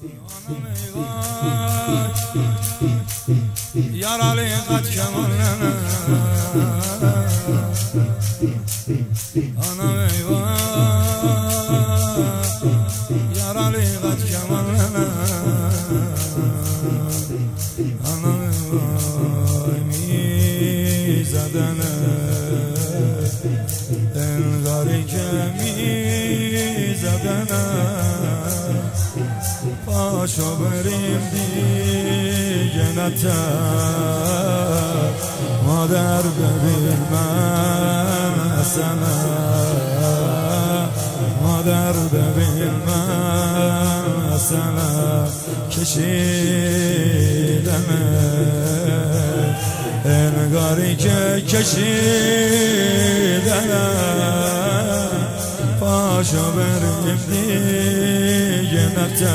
یار علی قد کمالنا آنم ایوان یار علی قد کمالنا آنم ایوان میزدنه انگاری که میزدنه پاشو بریم دیگه نتر مادر ببین من حسنه مادر ببین من حسنه کشیدمه انگاری که کشیدمه پاشو بریم دیگه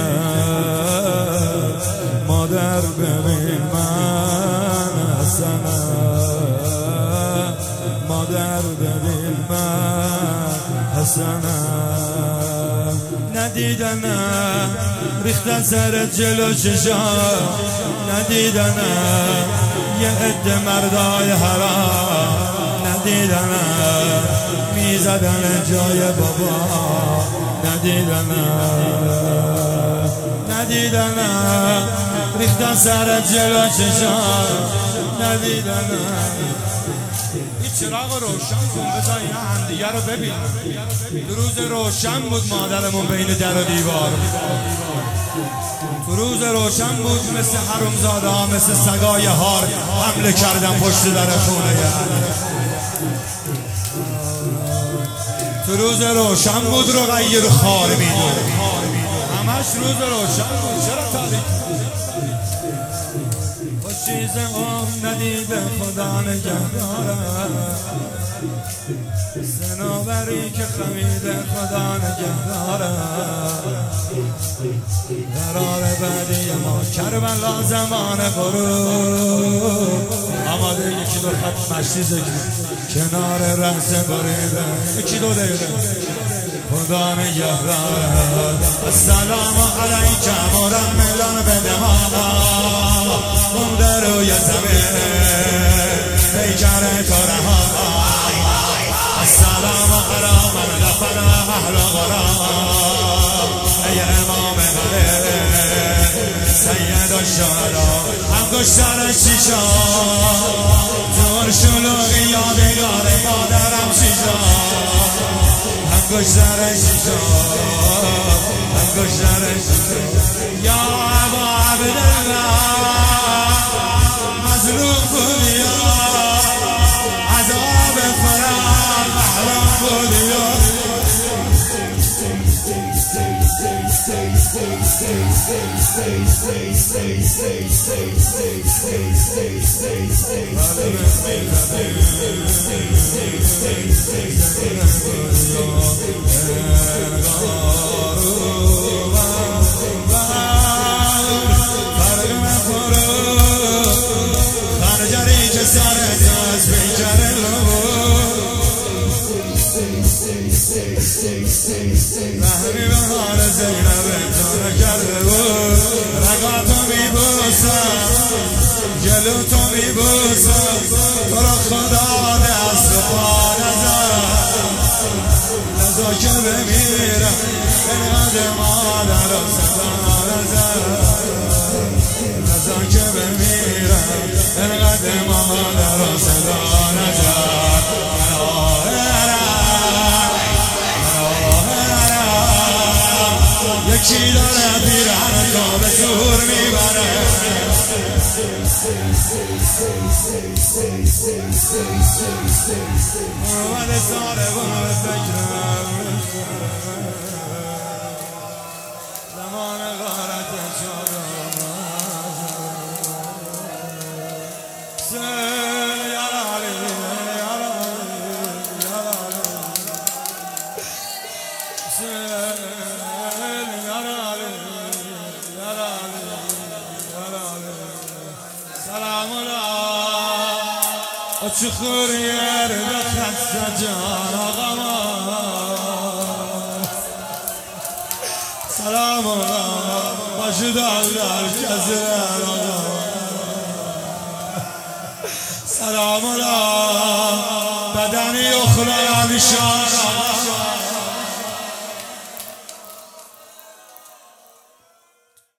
نتر مادر ببین من حسنه مادر ببین من حسنه ندیدنه ریختن سرت جلو چشام ندیدنه یه عده مردای حرام ندیدنه میزدن جای بابا ندیدنه ریختن سر جلو چشام ندیدنه این چراغ روشن کن بذار اینا همدیگه رو ببین تو روز روشن بود مادرمون بین در و دیوار تو روز روشن بود مثل حرومزاده ها مثل سگای هار حمله کردن پشت در خونه تو روز روشن بود رو غیر خار میدون همش روز روشن بود چرا تاریک خوش چیز عمر ندیده خدا نگهدارم سنوبری که خمیده خدا نگهدارم قرار بعدی ما کربلا زمان غروب آماده یکی دو خط مشتی ذکر کنار رأس بریده یکی دو دقیقه خدا نگهدارم السلام علیکم و رحمتان بده ماما مونده روی زمین پیکر تو رها السلام علی من دفن اهل غرام ای امام غریب سید الشهدا هم کشتن شیشا زور شلوغی یادگار مادرم شیشا هم کشتن شیشا هم کشتن شیشا یا ابا عبدالله مظلوم بودیا عذاب فرام محرم بودیا رحمی بهار زینب جانه کرده بود رگاتو میبوسم جلو تو میبوسم تو را خدا دست و پا نزد نزا که بمیرم اینقدر مادر و صدا نزد نزا که بمیرم اینقدر مادر و صدا نزد یکی داره پیرن تو به زور میبره اومده ساره با فکرم زمان غارت شدم چخور یر بخست جان آقا سلام آقا آجدال در جزیره سلام الله بدنی اخرى نشان